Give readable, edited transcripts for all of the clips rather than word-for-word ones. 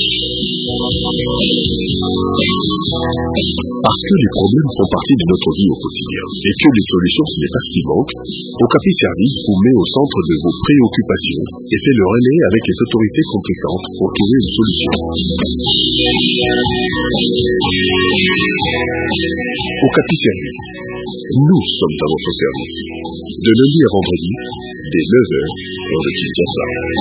Parce que les problèmes font partie de notre vie au quotidien et que les solutions ce n'est pas ce qui manque, Okapi Service vous met au centre de vos préoccupations et fait le relais avec les autorités compétentes pour trouver une solution. Okapi Service, nous sommes à votre service. De lundi à vendredi, dès 9h, heure de Kinshasa.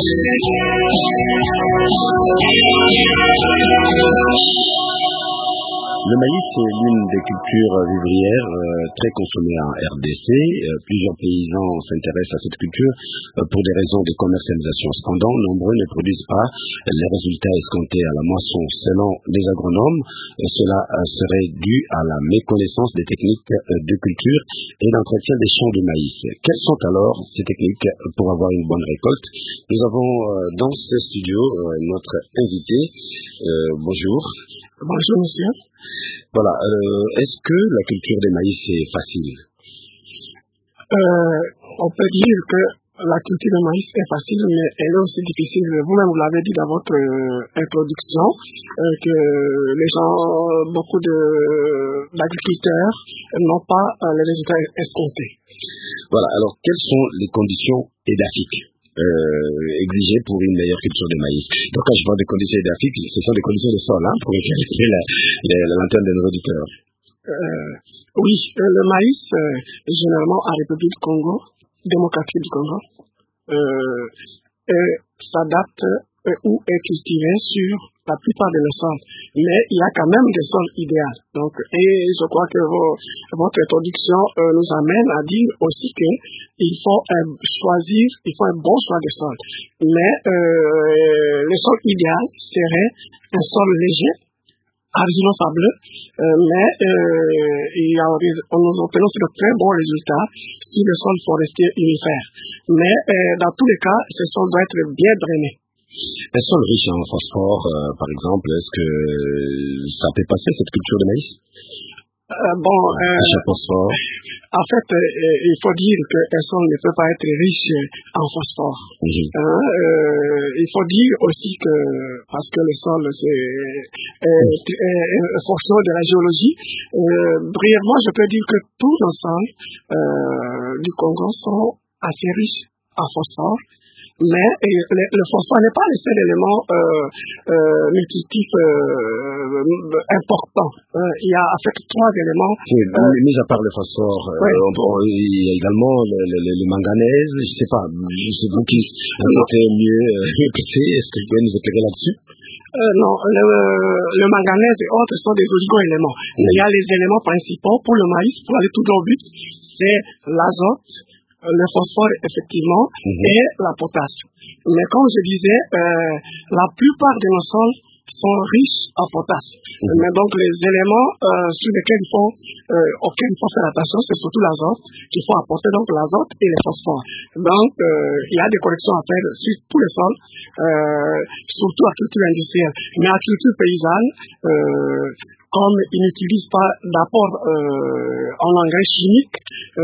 Le maïs est l'une des cultures vivrières très consommées en RDC. Plusieurs paysans s'intéressent à cette culture pour des raisons de commercialisation. Cependant, nombreux ne produisent pas les résultats escomptés à la moisson. Selon les agronomes, cela serait dû à la méconnaissance des techniques de culture et d'entretien des champs de maïs. Quelles sont alors ces techniques pour avoir une bonne récolte? Nous avons dans ce studio notre invité. Bonjour. Bonjour, monsieur. Voilà. Est-ce que la culture des maïs est facile? On peut dire que la culture de maïs est facile, mais elle est aussi difficile. Vous-même, vous l'avez dit dans votre introduction, que les gens, beaucoup d'agriculteurs n'ont pas les résultats escomptés. Voilà. Alors, quelles sont les conditions édaphiques exigées pour une meilleure culture de maïs? Donc, quand je parle de conditions édaphiques, ce sont des conditions de sol, pour éclairer la lanterne de nos auditeurs. Oui, le maïs, généralement en République du Congo, démocratique du Congo, s'adapte ou est cultivé sur la plupart de nos sols. Mais il y a quand même des sols idéaux. Donc, et je crois que votre introduction nous amène à dire aussi que il faut choisir, il faut un bon choix de sol. Mais le sol idéal serait un sol léger, argilo-sableux, mais nous obtenons de très bons résultats si le sol forestier unifère. Mais dans tous les cas, ce sol doit être bien drainé. Un sol riche en phosphore, par exemple, est-ce que ça peut passer cette culture de maïs? Phosphore. En fait, il faut dire qu'un sol ne peut pas être riche en phosphore. Il faut dire aussi que, parce que le sol, c'est une fonction de la géologie, brièvement, je peux dire que tous nos sols du Congo sont assez riches en phosphore. Mais le phosphore n'est pas le seul élément nutritif important. Il y a en fait trois éléments. Mis à part le phosphore, il y a également le manganèse. Je ne sais pas, c'est vous qui êtes mieux éclairé. Est-ce que vous pouvez nous éclairer là-dessus? Non, le manganèse et autres sont des oligo-éléments. Il y a les éléments principaux pour le maïs, pour aller tout droit au but, c'est l'azote, le phosphore, effectivement, et la potasse. Mais comme je disais, la plupart de nos sols sont riches en potasse. Mais donc, les éléments sur lesquels auxquels il faut faire attention, c'est surtout l'azote, qu'il faut apporter, donc l'azote et le phosphore. Donc, il y a des corrections à faire sur tous les sols, surtout en culture industrielle. Mais en culture paysanne, comme ils n'utilisent pas d'apport en engrais chimique,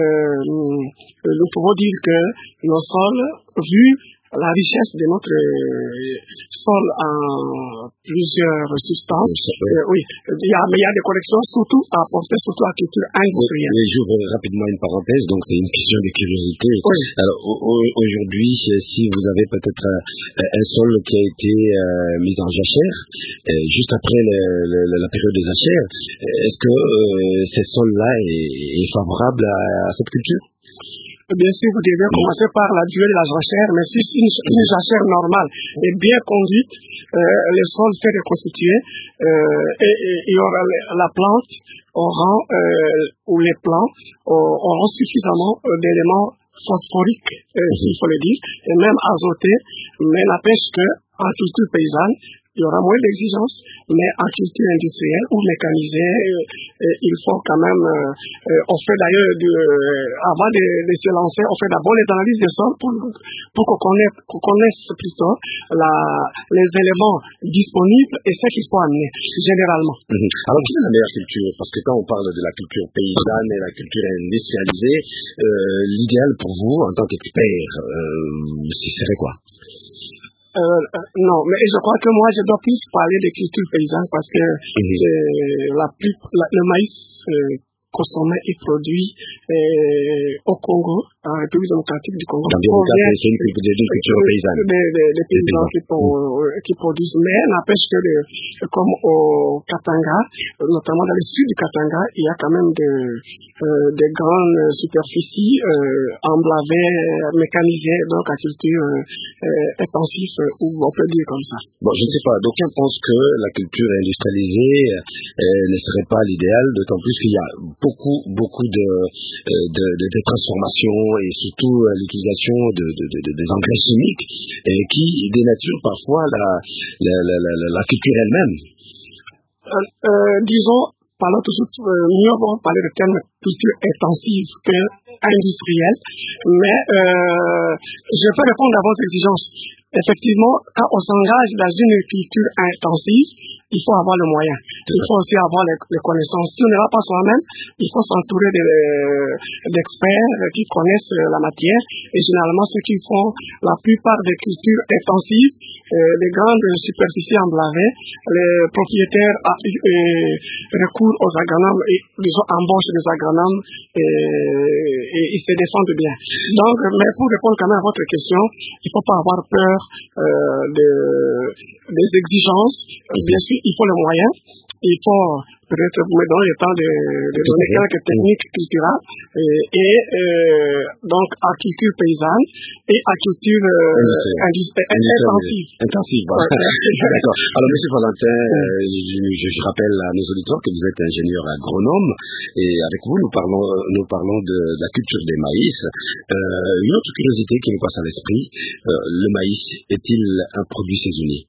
nous pouvons dire que nos sols, vu la richesse de notre sol en plusieurs substances, oui, il y a des corrections surtout à apporter, surtout à la culture industrielle. Mais j'ouvre rapidement une parenthèse, donc c'est une question de curiosité. Oui. Alors aujourd'hui, si vous avez peut-être un sol qui a été mis en jachère, juste après la période des jachères, est-ce que ce sol-là est favorable à cette culture? Bien sûr, vous devez commencer par la durée de la jachère, mais si une jachère normale est bien conduite, le sol s'est reconstitué et il y aura la plante ou les plants auront suffisamment d'éléments phosphoriques, il faut le dire, et même azotés, mais n'empêche que en culture paysanne, il y aura moins d'exigences, mais en culture industrielle ou mécanisée, il faut quand même, on fait d'ailleurs, avant de se lancer, on fait d'abord les analyses des sols pour qu'on connaisse plutôt les éléments disponibles et ce qu'il faut amener, généralement. Alors, quelle est la meilleure culture? Parce que quand on parle de la culture paysanne et la culture industrialisée, l'idéal pour vous, en tant qu'expert, ce serait quoi? Non, mais je crois que moi, je dois plus parler de culture paysanne parce que le maïs consommé et produit au Congo, en République démocratique du Congo. Dans c'est une culture paysanne. Des paysans qui produisent, mais n'empêche que comme au Katanga, notamment dans le sud du Katanga, il y a quand même des grandes superficies emblavées, mécanisées, donc à culture intensive, ou on peut dire comme ça. Bon, je ne sais pas. D'aucuns pensent que la culture industrialisée ne serait pas l'idéal, d'autant plus qu'il y a beaucoup de transformations et surtout l'utilisation des engrais chimiques qui dénaturent parfois la culture elle-même. Disons, parlons toujours mieux parler de terme culture intensive que industrielle, mais je peux répondre à votre exigence. Effectivement, quand on s'engage dans une culture intensive, il faut avoir le moyen. Il faut aussi avoir les connaissances. Si on ne l'a pas soi-même, il faut s'entourer d'experts qui connaissent la matière. Et généralement, ceux qui font la plupart des cultures intensives, les grandes superficies emblavées, les propriétaires recourent aux agronomes et disons embauchent des agronomes et ils se défendent bien. Donc, mais pour répondre quand même à votre question, il ne faut pas avoir peur des exigences. Bien sûr, il faut le moyen. Il faut peut-être vous me donner le temps de donner quelques techniques culturelles donc à culture paysanne et à culture intensive. Voilà. D'accord. Alors, Monsieur Valentin, je rappelle à nos auditeurs que vous êtes ingénieur agronome et avec vous, nous parlons de la culture des maïs. Une autre curiosité qui me passe à l'esprit, le maïs est-il un produit saisonnier?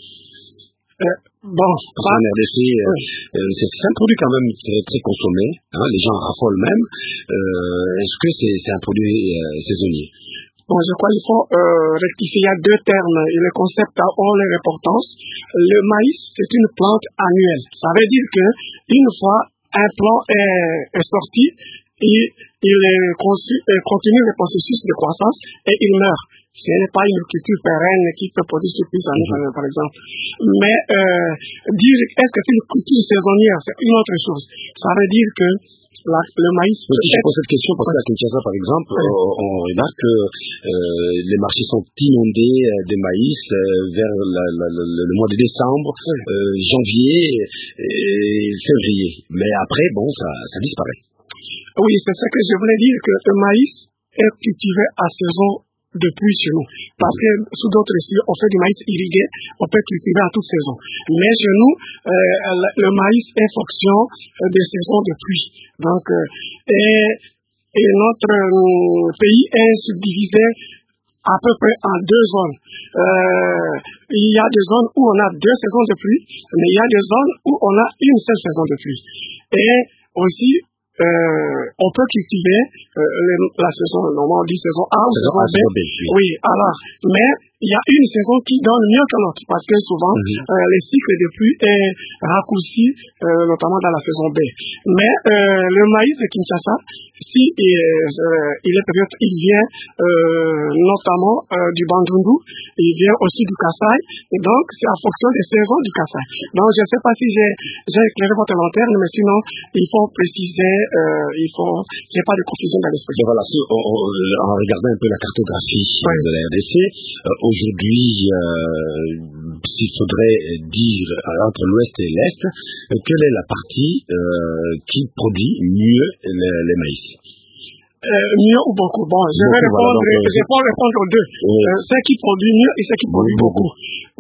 En RDC, c'est un produit quand même très consommé, hein, les gens raffolent même. Est-ce que c'est un produit saisonnier? Je crois qu'il faut rectifier. Il y a deux termes et le concept a leur importance. Le maïs, c'est une plante annuelle. Ça veut dire que une fois un plant est sorti, il continue le processus de croissance et il meurt. Ce n'est pas une culture pérenne qui peut produire sur plusieurs années, par exemple. Mais dire est-ce que c'est une culture saisonnière, c'est une autre chose. Ça veut dire que le maïs... Je pose cette question parce qu'à Kinshasa, par exemple, on remarque que les marchés sont inondés de maïs vers le mois de décembre, janvier et février. Mais après, ça disparaît. Oui, c'est ce que je voulais dire, que le maïs est cultivé à saison de pluie chez nous. Parce que sous d'autres cieux, on fait du maïs irrigué, on peut cultiver à toute saison. Mais chez nous, le maïs est fonction des saisons de pluie. Donc, et notre pays est subdivisé à peu près en deux zones. Il y a des zones où on a deux saisons de pluie, mais il y a des zones où on a une seule saison de pluie. Et aussi, on peut cultiver la saison, normalement on dit saison A ou saison B. Oui, alors, mais il y a une saison qui donne mieux que l'autre, parce que souvent, les cycles de pluie est raccourci, notamment dans la saison B. Mais le maïs de Kinshasa, si il vient notamment du Bandundu, il vient aussi du Kasaï, et donc c'est en fonction des saisons du Kasaï. Donc je ne sais pas si j'ai éclairé votre lanterne, mais sinon il faut préciser, qu'il n'y ait pas de confusion dans l'esprit. Voilà, en regardant un peu la cartographie de la RDC, aujourd'hui, s'il faudrait dire entre l'ouest et l'est, quelle est la partie qui produit mieux les maïs? Mieux ou beaucoup? Je vais répondre aux deux. Ceux qui produisent mieux et ceux qui produisent beaucoup.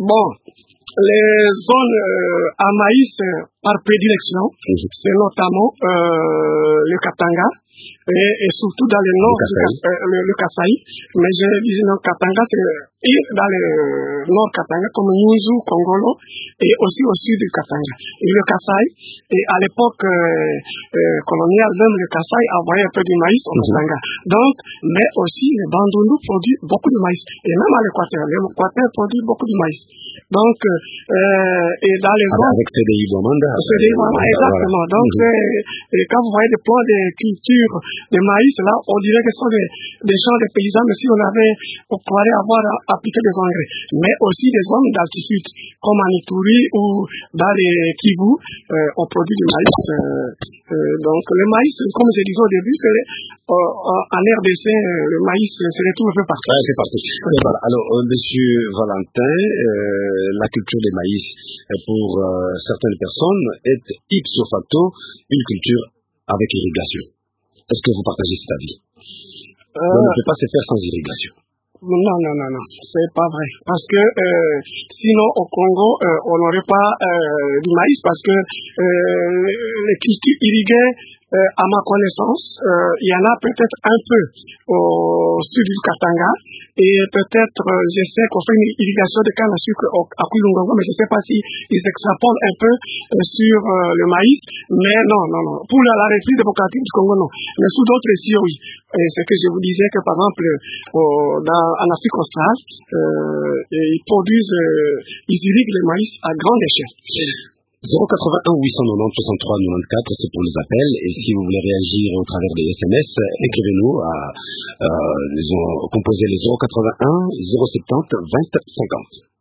Les zones à maïs par prédilection, c'est notamment le Katanga et surtout dans le nord le Kasaï. Mais je dis non, Katanga, c'est dans le nord Katanga, comme Nyunzu, Kongolo, et aussi au sud du Katanga. Et le Kasaï, et à l'époque coloniale, même le Kasaï envoyait un peu de maïs au Katanga. Donc, mais aussi le Bandundu produit beaucoup de maïs. Et même à l'Équateur, l'Équateur produit beaucoup de maïs. Donc, et dans les zones... Avec CDI Bomanda. Exactement. Donc, quand vous voyez des plans de culture de maïs, là, on dirait que ce sont des champs de paysans, mais si on pourrait avoir appliquer des engrais, mais aussi des zones d'altitude, comme en Ituri ou dans les Kivu, on produit du maïs. Donc le maïs, comme je disais au début, en RDC, le maïs se retrouve un peu partout. Ouais, c'est parti. Voilà. Alors, monsieur Valentin, la culture des maïs, pour certaines personnes, est ipso facto une culture avec irrigation. Est-ce que vous partagez cet avis? On ne peut pas se faire sans irrigation. Non, c'est pas vrai. Parce que sinon au Congo, on n'aurait pas du maïs parce que les cultures irriguées, à ma connaissance, il y en a peut-être un peu au sud du Katanga et peut-être, je sais qu'on fait une irrigation de canne à sucre à Kulungongo, mais je ne sais pas si ils extrapolent un peu sur le maïs. Mais non. Pour la République démocratique du Congo, non. Mais sous d'autres régions, oui. Et c'est que je vous disais que par exemple, en Afrique australe, ils produisent, ils irriguent le maïs à grande échelle. 081 890 63 94, c'est pour les appels. Et si vous voulez réagir au travers des SMS, écrivez-nous à, composez les 081 070 20 50.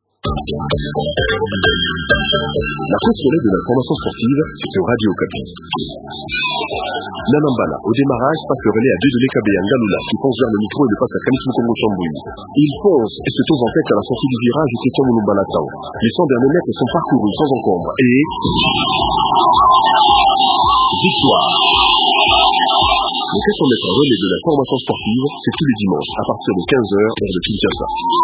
La course relais de l'information sportive, c'est sur Radio Okapi. Nanambala, au démarrage, passe le relais à Dieudonné Kabé Ngalula, qui fonce vers le micro et le passe à Kamis Mukongo Chambouin. Il fonce et se trouve en tête à la sortie du virage de Christian Mouloumbala Tao. Les 100 derniers mètres sont parcourus sans encombre et... victoire. Le 400 mètres relais de l'information sportive, c'est tous les dimanches à partir de 15h heure de Kinshasa.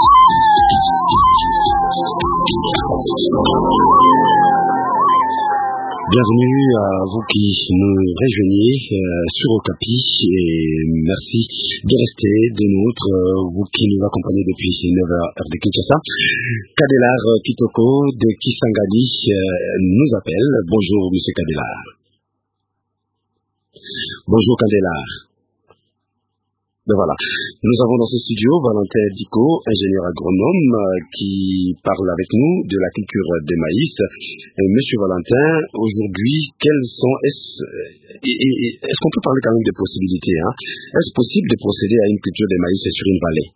Bienvenue à vous qui nous rejoignez sur Okapi et merci de rester des nôtres, vous qui nous accompagnez depuis 9h heure de Kinshasa. Kadelar Kitoko de Kisangani nous appelle. Bonjour monsieur Kadelar. Bonjour Kadelar. Ben voilà. Nous avons dans ce studio Valentin Diko, ingénieur agronome, qui parle avec nous de la culture des maïs. Monsieur Valentin, aujourd'hui, est-ce qu'on peut parler quand même des possibilités, hein? Est-ce possible de procéder à une culture des maïs sur une vallée?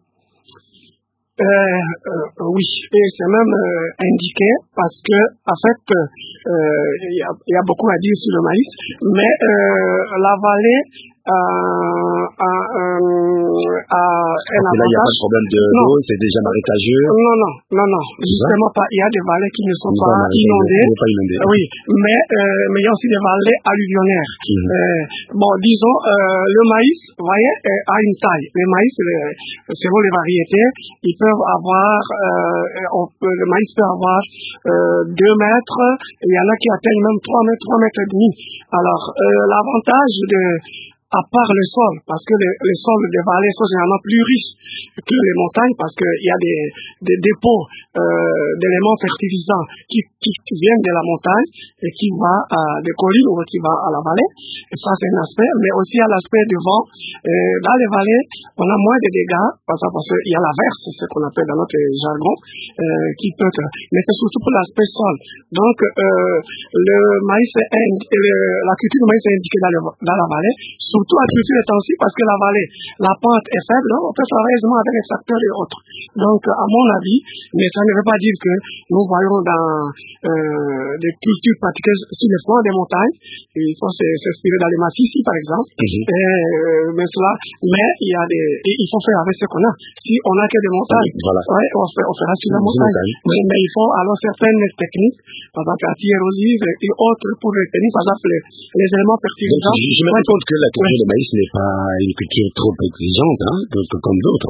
Oui, et c'est même indiqué parce que, en fait, il y a beaucoup à dire sur le maïs, mais la vallée a un avantage. Là, il n'y a pas de problème d'eau, c'est déjà marécageux. Non, justement pas. Il y a des vallées qui ne sont pas inondées. Oui, mais il y a aussi des vallées alluvionnaires. Bon, disons, le maïs, vous voyez, a une taille. Le maïs, selon les variétés, ils peuvent avoir, le maïs peut avoir 2 mètres, il y en a qui atteignent même 3 mètres et demi. Alors, l'avantage à part le sol, parce que les sols des vallées sont généralement plus riches que les montagnes, parce qu'il y a des dépôts d'éléments fertilisants qui viennent de la montagne et qui vont à des collines ou qui vont à la vallée. Et ça, c'est un aspect, mais aussi à l'aspect du vent. Dans les vallées, on a moins de dégâts, parce qu'il y a l'averse, c'est ce qu'on appelle dans notre jargon, qui peut être, mais c'est surtout pour l'aspect sol. Donc, le maïs, la culture du maïs est indiquée dans la vallée, surtout à culture intensive parce que la vallée, la pente est faible, on peut travailler aisément avec les tracteurs et autres. Donc, à mon avis, mais ça ne veut pas dire que nous voyons dans des cultures pratiquées sur les flancs des montagnes, il faut s'inspirer dans les massifs ici, par exemple, mais il faut faire avec ce qu'on a. Si on n'a que des montagnes, voilà. Ouais, on fera sur la montagne. Mais il faut alors certaines techniques, par exemple anti-érosives et autres pour les techniques, par exemple les éléments fertilisants. Je me rends compte que la culture de maïs n'est pas une culture trop exigeante, hein, comme d'autres.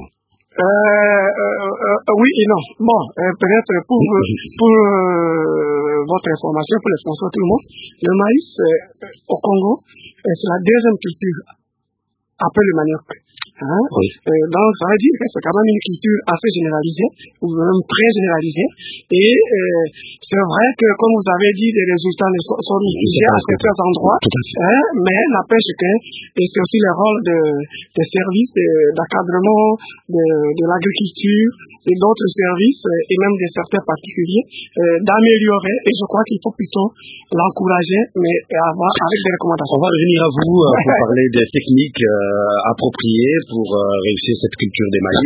Oui et non. Bon, peut-être pour votre information, pour l'information de tout le monde, le maïs au Congo, c'est la deuxième culture après le manioc. Hein? Oui. Donc, ça veut dire que c'est quand même une culture assez généralisée, ou même très généralisée. Et c'est vrai que, comme vous avez dit, les résultats sont mitigés à certains endroits, mais n'empêche que c'est aussi le rôle des services d'encadrement de l'agriculture et d'autres services, et même de certains particuliers, d'améliorer. Et je crois qu'il faut plutôt l'encourager, mais avoir avec des recommandations. On va revenir à vous pour parler des techniques appropriées pour réussir cette culture des maïs.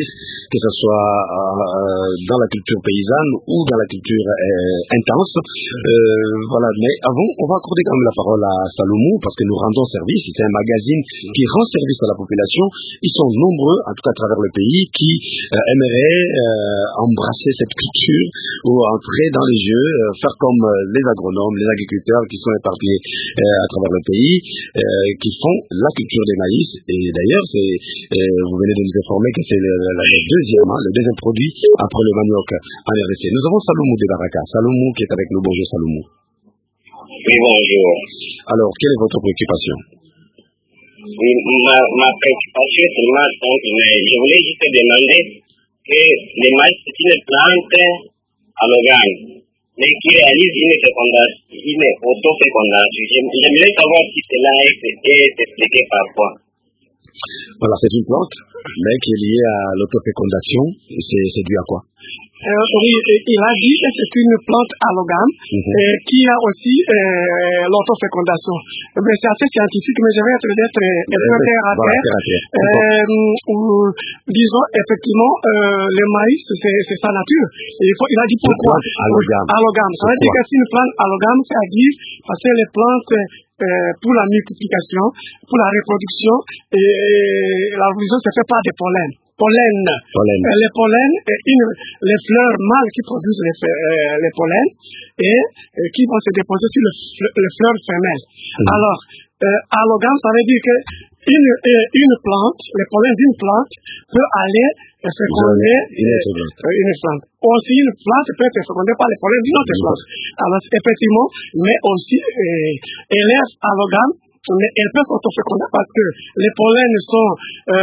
que ce soit dans la culture paysanne ou dans la culture intense. Voilà, mais avant, on va accorder quand même la parole à Salomon, parce que nous rendons service. C'est un magazine qui rend service à la population. Ils sont nombreux, en tout cas à travers le pays, qui aimeraient embrasser cette culture ou entrer dans les jeux, faire comme les agronomes, les agriculteurs qui sont éparpillés à travers le pays, qui font la culture des maïs. Et d'ailleurs, vous venez de nous informer que c'est le deuxième produit après le manioc en RDC. Nous avons Salomon de Baraka. Salomon qui est avec nous. Bonjour Salomon. Oui, bonjour. Alors, quelle est votre préoccupation? Oui, ma préoccupation est seulement simple, mais je voulais juste demander que le maïs c'est une plante allogame, mais qui réalise une autofécondation. J'aimerais savoir si cela est expliqué par quoi. Voilà, c'est une plante, mais qui est liée à l'autofécondation. C'est dû à quoi? Oui, il a dit que c'est une plante allogame qui a aussi l'autofécondation. C'est assez scientifique, mais je vais être terre à terre. Disons, effectivement, le maïs, c'est sa nature. Il a dit pourquoi. Allogame. Ça veut dire que c'est une plante allogame, c'est-à-dire parce que les plantes pour la multiplication, pour la reproduction, et la reproduction se fait par des pollens. Les pollens, les fleurs mâles qui produisent les pollens et qui vont se déposer sur les fleurs femelles. Alors, allogame, ça veut dire que une plante, les pollens d'une plante peut aller féconder une plante. Aussi, une plante peut être fécondée par les pollens d'une autre plante. Alors, effectivement, mais aussi, elle est allogame, mais elles peuvent s'autoféconder parce que les pollens sont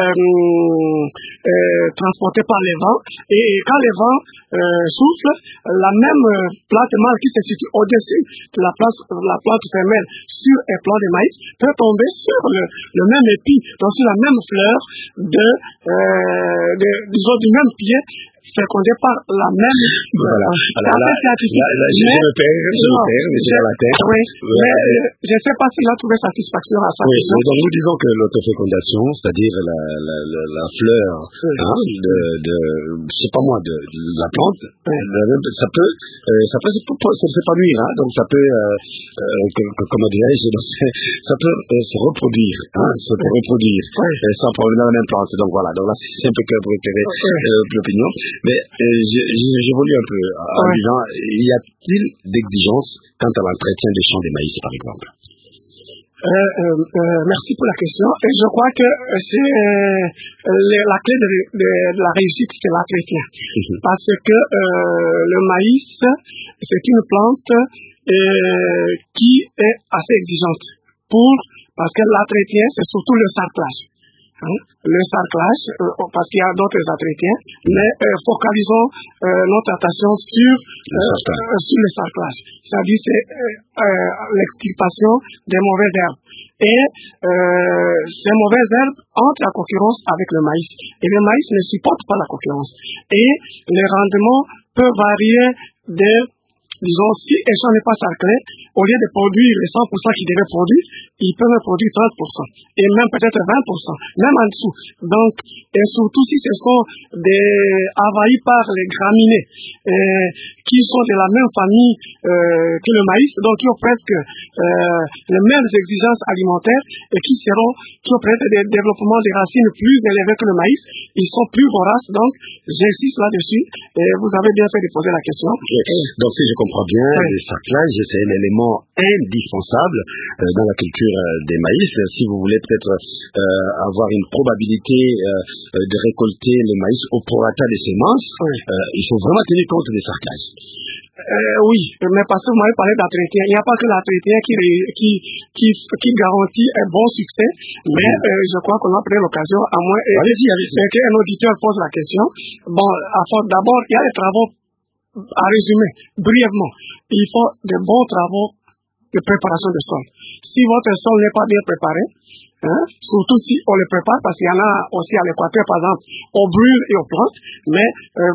transportés par les vents et quand les vents soufflent, la même plante mâle qui se situe au-dessus de la plante femelle sur un plant de maïs peut tomber sur le même épi, donc sur la même fleur disons du même pied, fécondé par la même. Voilà. Je me perds, mais c'est dans la terre. Oui, mais je ne sais pas s'il a trouvé satisfaction à ça. Oui, donc nous disons que l'autofécondation, c'est-à-dire la fleur, je sais pas moi, de la plante, ça peut s'épanouir, donc ça peut, comment dirais-je, ça peut se reproduire, sans problème dans la même plante. Donc voilà, donc là c'est un peu que pour éclairer l'opinion. Mais j'évolue un peu en disant, y a-t-il d'exigences quant à l'entretien des champs de maïs, par exemple? Merci pour la question. Et je crois que c'est la clé de la réussite, c'est l'entretien. Parce que le maïs, c'est une plante qui est assez exigeante parce que l'entretien, c'est surtout le sarclage. Le sarclage, parce qu'il y a d'autres entretiens, mais focalisons notre attention sur le sarclage. C'est-à-dire c'est l'extirpation des mauvaises herbes. Et ces mauvaises herbes entrent en concurrence avec le maïs. Et le maïs ne supporte pas la concurrence. Et le rendement peut varier disons, si un champ n'est pas sarclé, au lieu de produire les 100% qu'il devait produire, il peut même produire 30%, et même peut-être 20%, même en dessous. Donc, et surtout si ce sont envahis par les graminées, qui sont de la même famille que le maïs, donc qui ont presque les mêmes exigences alimentaires, et qui ont presque des développements des racines plus élevés que le maïs, ils sont plus voraces, donc j'insiste là-dessus, et vous avez bien fait de poser la question. Donc si je comprends bien, le sarclage, c'est l'élément indispensable dans la culture des maïs. Si vous voulez peut-être avoir une probabilité de récolter le maïs au prorata des semences, il faut vraiment tenir compte des sarclages. Oui, mais parce que vous m'avez parlé d'entretien. Il n'y a pas que l'entretien qui garantit un bon succès, mais je crois qu'on a pris l'occasion, à moins qu'un auditeur pose la question. Bon, d'abord, il y a les travaux à résumer brièvement. Il faut de bons travaux de préparation du sol. Si votre sol n'est pas bien préparé, surtout si on le prépare, parce qu'il y en a aussi à l'équateur, par exemple, on brûle et on plante, mais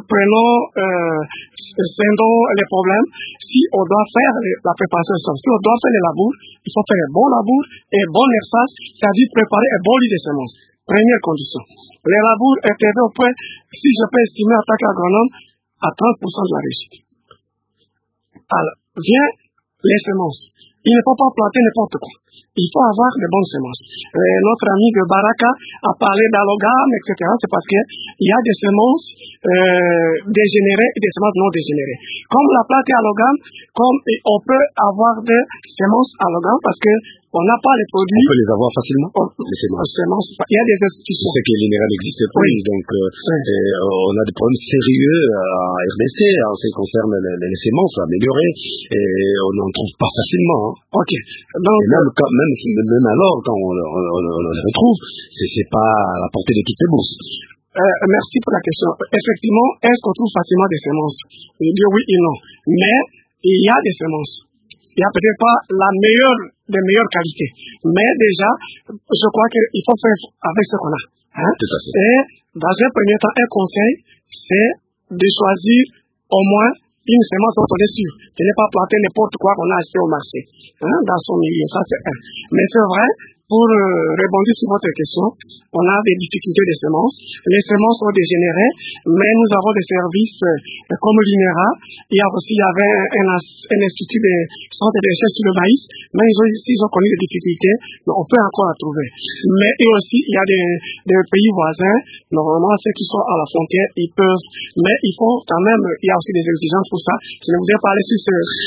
scindons les problèmes. Si on doit faire la préparation du sol, si on doit faire les labours, il faut faire un bon labour et un bon errage, c'est-à-dire préparer un bon lit de semences. Première condition. Les labours est élevé au point, si je peux estimer en tant qu'agronome, à 30% de la réussite. Alors, vient les semences. Il ne faut pas planter n'importe quoi. Il faut avoir de bonnes semences. Notre ami de Baraka a parlé d'allogame, etc. C'est parce qu'il y a des semences dégénérées et des semences non dégénérées. Comme la plante est allogame, comme on peut avoir des semences allogames parce que on n'a pas les produits. On peut les avoir facilement, les semences. Il y a des institutions. C'est que les minéraux n'existent plus, donc on a des problèmes sérieux à RDC en ce qui concerne les semences améliorées et on n'en trouve pas facilement. Ok. Donc, et même alors, quand on les retrouve, c'est pas à la portée de toutes les bourses. Merci pour la question. Effectivement, est-ce qu'on trouve facilement des semences? Je dis oui et non. Mais il y a des semences. Il n'y a peut-être pas des meilleures qualités. Mais déjà, je crois qu'il faut faire avec ce qu'on a. Tout à fait. Et dans un premier temps, un conseil, c'est de choisir au moins une semence dont on est sûr. De ne pas planter n'importe quoi qu'on a acheté au marché. Dans son milieu, ça c'est un. Mais c'est vrai, pour rebondir sur votre question, on a des difficultés de semences. Les semences sont dégénérées, mais nous avons des services comme l'INERA. Il y avait un institut de centre de recherche sur le maïs, mais ils ont connu des difficultés, mais on peut encore la trouver. Mais aussi, il y a des pays voisins, normalement ceux qui sont à la frontière, ils peuvent, mais il faut quand même, il y a aussi des exigences pour ça. Je vous ai parlé sur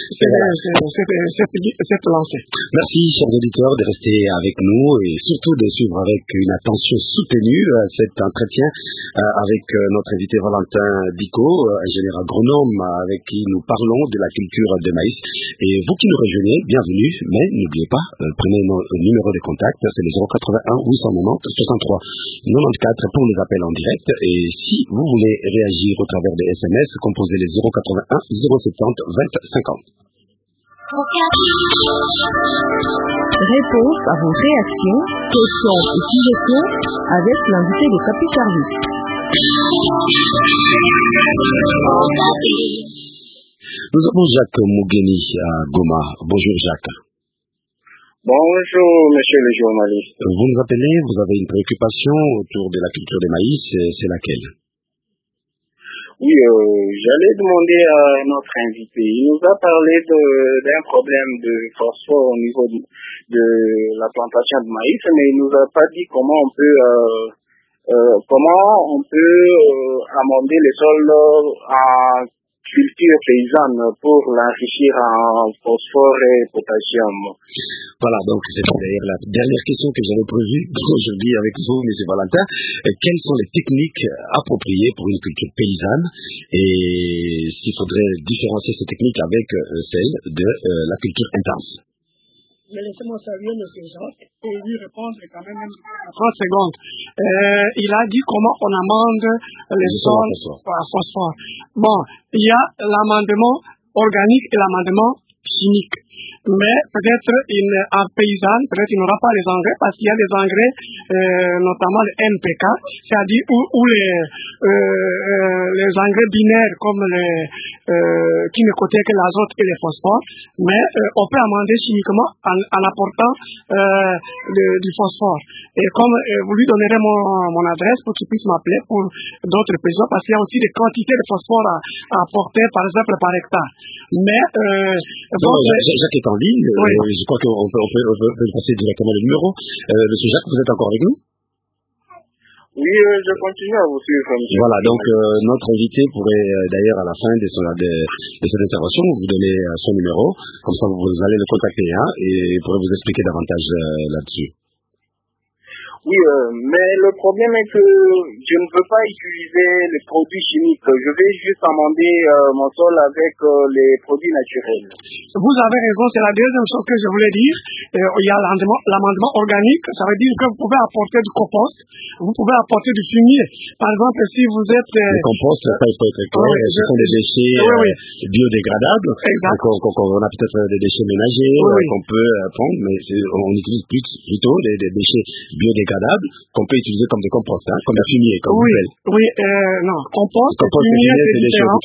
cette lancée. Merci, chers auditeurs, de rester avec nous et surtout de suivre avec une attention soutenue cet entretien avec notre invité Valentin Bicot, ingénieur agronome avec qui nous parlons de la culture de maïs. Et vous qui nous rejoignez, bienvenue, mais n'oubliez pas, prenez nos numéros de contact, c'est le 081 890 63 94 pour les appels en direct. Et si vous voulez réagir au travers des SMS, composez les 081 070 20 50. Réponse à vos réactions, questions et suggestions avec l'invité de Capi Service. Nous avons Jacques Mougeni à Goma. Bonjour Jacques. Bonjour monsieur le journaliste. Vous nous appelez, vous avez une préoccupation autour de la culture des maïs, c'est laquelle? Oui, j'allais demander à notre invité. Il nous a parlé d'un problème de phosphore au niveau de la plantation de maïs, mais il nous a pas dit comment on peut amender les sols en culture paysanne pour l'enrichir en phosphore et potassium. Voilà, donc c'est d'ailleurs la dernière question que j'avais prévue aujourd'hui avec vous, M. Valentin. Quelles sont les techniques appropriées pour une culture paysanne et s'il faudrait différencier ces techniques avec celles de la culture intense? Mais laissez-moi saluer M. Jacques et lui répondre quand même 30 secondes. Il a dit comment on amende les sols à phosphore. Bon, il y a l'amendement organique et l'amendement chimique. Mais peut-être en paysanne, peut-être il n'aura pas les engrais parce qu'il y a des engrais, notamment le NPK, c'est-à-dire où les engrais binaires comme qui ne contiennent que l'azote et le phosphore, mais on peut amender chimiquement en apportant du phosphore. Et comme vous lui donnerez mon adresse pour qu'il puisse m'appeler pour d'autres paysans, parce qu'il y a aussi des quantités de phosphore à apporter, par exemple, par hectare. Mais Jacques est en ligne. Oui. Je crois qu'on peut passer directement le numéro. Monsieur Jacques, vous êtes encore avec nous? Oui, je continue à vous suivre. Voilà, donc notre invité pourrait d'ailleurs à la fin de cette intervention vous donner son numéro. Comme ça, vous allez le contacter et il pourrait vous expliquer davantage là-dessus. Oui, mais le problème est que je ne veux pas utiliser les produits chimiques. Je vais juste amender mon sol avec les produits naturels. Vous avez raison, c'est la deuxième chose que je voulais dire. Il y a l'amendement organique, ça veut dire que vous pouvez apporter du compost, vous pouvez apporter du fumier. Par exemple, si vous êtes... Le compost, ça il faut être clair, ce sont des déchets biodégradables. Exact. On a peut-être des déchets ménagers qu'on peut prendre, mais on utilise plutôt des déchets biodégradables biodégradables qu'on peut utiliser comme des composts, comme des fumiers, comme oui, vous faites. Oui, non, compost et fumier, c'est différent.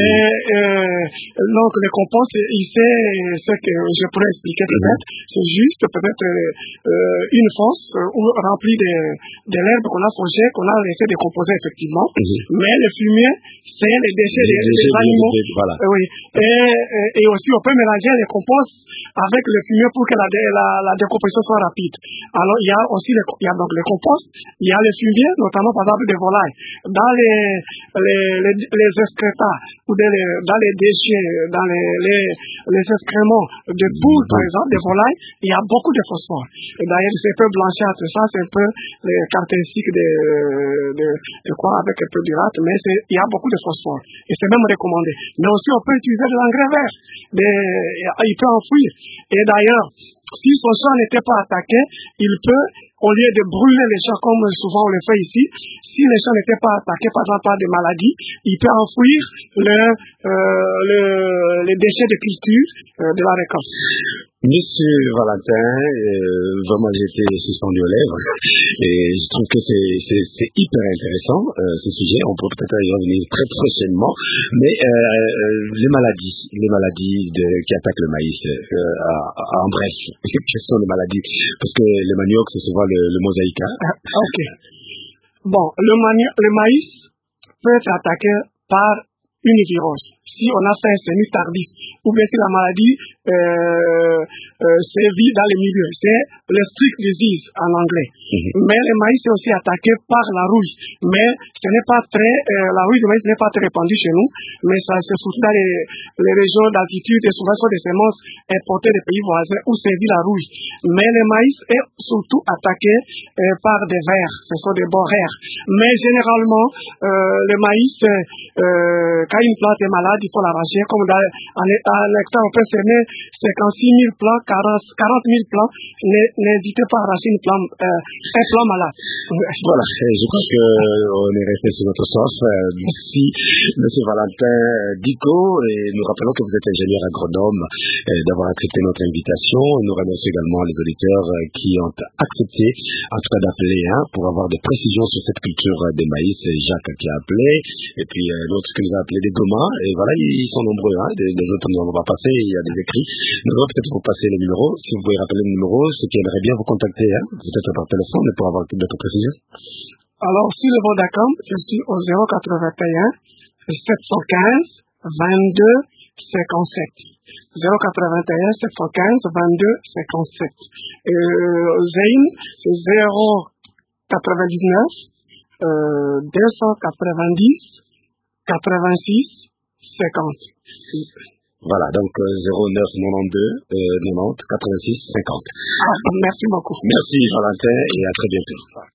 Donc, le compost, il sait ce que je pourrais expliquer peut-être. C'est juste peut-être une fosse remplie de l'herbe qu'on a fauchée, qu'on a laissé décomposer effectivement. Mais le fumier, c'est les déchets des animaux. Voilà. Oui. Et aussi, on peut mélanger les composts avec le fumier pour que la décomposition soit rapide. Alors, il y a aussi donc les composts, il y a le fumier, notamment par exemple des volailles. Dans les excrétas ou dans les déchets, dans les excréments de poules, par exemple, des volailles, il y a beaucoup de phosphore. Et d'ailleurs, c'est un peu blanchâtre. Ça, c'est un peu les caractéristiques de quoi avec un peu d'urate, mais il y a beaucoup de phosphore. Et c'est même recommandé. Mais aussi, on peut utiliser de l'engrais vert. Il peut enfouir. Et d'ailleurs, si son champ n'était pas attaqué, il peut, au lieu de brûler les champs comme souvent on le fait ici, si les champs n'étaient pas attaqués par exemple par des maladies, il peut enfouir les déchets de culture de la récolte. Monsieur Valentin, vraiment j'ai été suspendu aux lèvres et je trouve que c'est hyper intéressant ce sujet. On peut peut-être y revenir très prochainement, mais les maladies qui attaquent le maïs, en bref, quelles sont les maladies? Parce que le manioc c'est souvent le mosaïque. Ok. Bon, le maïs peut être attaqué par une virose. Si on a fait un semis tardif, ou bien si la maladie sévit dans les milieux, c'est le strict disease en anglais. Mais le maïs est aussi attaqué par la rouille. Mais ce n'est pas la rouille du maïs n'est pas très répandue chez nous, mais ça c'est surtout dans les régions d'altitude et souvent sur des semences importées des pays voisins où sévit la rouille. Mais le maïs est surtout attaqué par des vers, ce sont des borères. Mais généralement, le maïs, quand une plante est malade, il faut l'arracher. Comme en hectare, on peut semer 56 000 plants, 40 000 plants. N'hésitez pas à arracher un plant malade. Voilà, je crois qu'on est resté sur notre sauce. Merci, M. Valentin Dicot. Et nous rappelons que vous êtes ingénieur agronome, d'avoir accepté notre invitation. Nous remercions également les auditeurs qui ont accepté, en tout cas d'appeler, pour avoir des précisions sur cette culture des maïs. C'est Jacques qui a appelé. Et puis l'autre qui nous a appelé des Thomas. Et voilà, ils sont nombreux. Des autres, nous on va passer. Il y a des écrits. Nous allons peut-être vous passer le numéro. Si vous pouvez rappeler le numéro, ceux qui aimeraient bien vous contacter, peut-être par téléphone, mais pour avoir d'autres précisions. Alors, sur le Vodacom, je suis au 081 715 22 57. 081 715 22 57. Zayn, c'est 099 290 86 50. Voilà, donc 09 92 90 86 50. Merci beaucoup. Merci Valentin et à très bientôt.